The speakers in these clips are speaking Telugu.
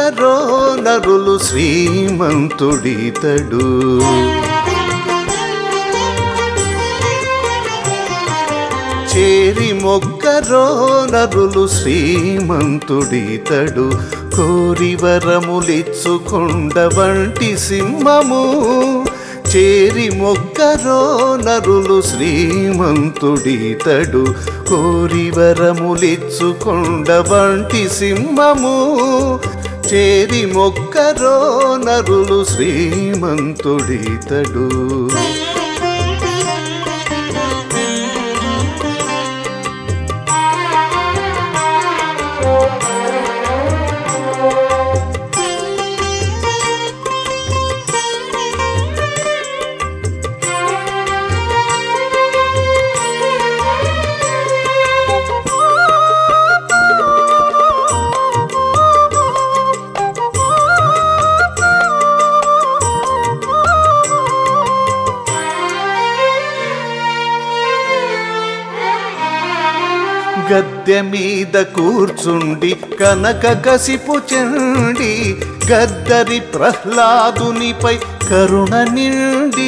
మొక్కరో నరులు శ్రీమంతుడితడు. చేరి మొక్కరో నరులు శ్రీమంతుడితడు. కోరి వరములిచ్చుకొండ వంటి సింహము. చేరి మొక్కరో నరులు శ్రీమంతుడితడు. కోరి వరములిచ్చుకొండ వంటి సింహము. చేరి మొక్కరో నరులు శ్రీమంతుడితడు. గద్దె మీద కూర్చుండి కనక కసిపు చెండి. గద్దరి ప్రహ్లాదునిపై కరుణ నిండి.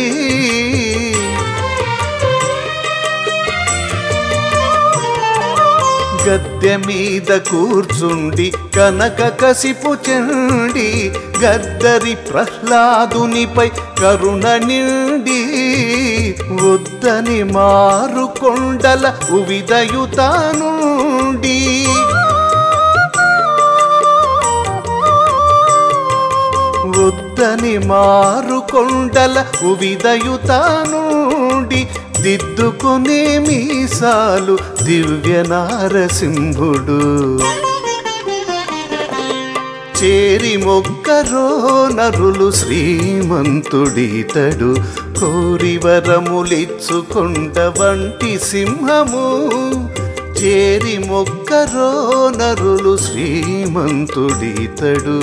గద్దె మీద కూర్చుండి కనక కసిపు చెండి. గద్దరి ప్రహ్లాదునిపై కరుణ నిండి. వద్దని మారు కొండల ఉవిదయుతానుండి. వద్దని మారు కొండల ఉవిదయుతానుండి. దిద్దుకునే మీసాలు దివ్య నారసింహుడు. చేరి మొక్కరో నరులు శ్రీమంతుడితడు. కోరి వరములిచ్చుకొండ వంటి సింహము. చేరి మొక్కరో నరులు శ్రీమంతుడితడు.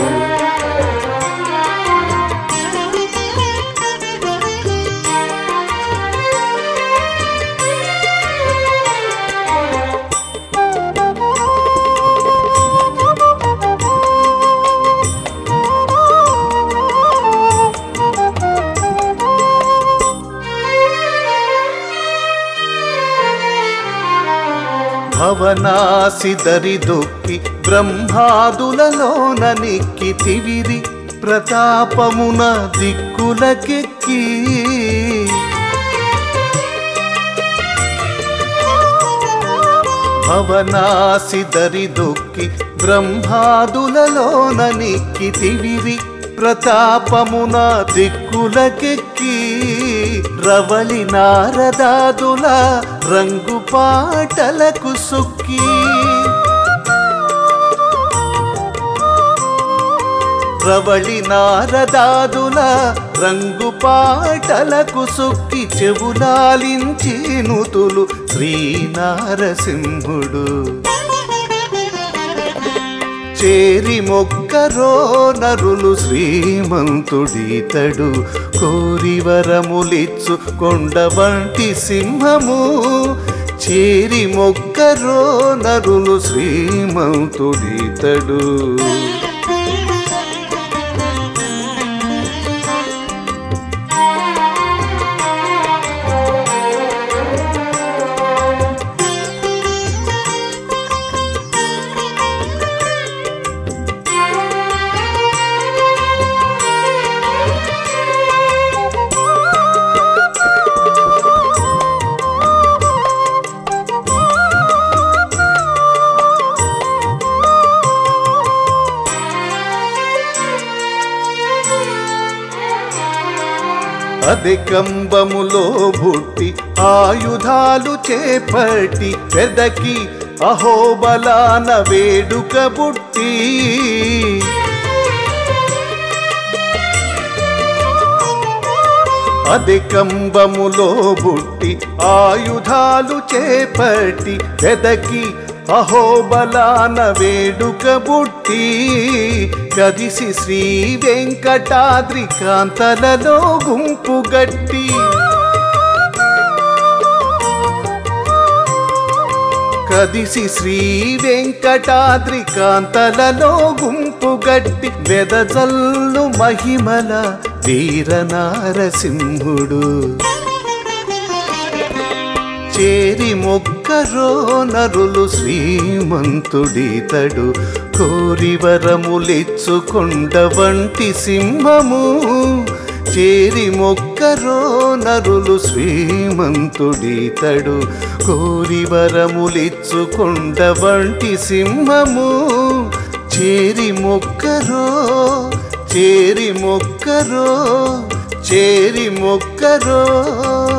భవనాసిదరి దొక్కి బ్రహ్మాదులలోన నిక్కి తివిరి. ప్రతాపమున దిక్కులకెక్కి. భవనాసిదరి దొక్కి బ్రహ్మాదులలోన నిక్కి తివిరి. ప్రతాపమున దిక్కులకెక్కి. రవళి నారదాదుల రంగు పాటలకు సొక్కి. రవళి నారదాదుల రంగు పాటలకు సొక్కి. చెవులాలించి నుతులు శ్రీనారసింహుడు. చేరి మొక్కరో నరులు శ్రీమంతుడితడు. కోరి వరములిచ్చుకొండ వంటి సింహము. చేరి మొక్కరో నరులు శ్రీమంతుడితడు. అధికంబములో బుట్టి ఆయుధాలు చేపట్టి. పెదకి అహోబలాన వేడుక బుట్టి. అధికంబములో బుట్టి ఆయుధాలు చేపట్టి. పెదకి అహోబలాన వేడుక బుట్టి. కదిసి శ్రీ వెంకటాద్రి కాంతలలో గుంపు గట్టి. కదిసి శ్రీ వెంకటాద్రి కాంతలలో గుంపుగట్టి వెదజల్లు మహిమల వీరనారసింహుడు చేరి మొక్కరో నరులు శ్రీమంతుడితడు కోరి వరములిచ్చుకొండ వంటి సింహము చేరి మొక్కరో నరులు శ్రీమంతుడితడు కోరి వరములిచ్చుకొండ వంటి సింహము చేరి మొక్కరో చేరి మొక్కరో చేరి మొక్కరో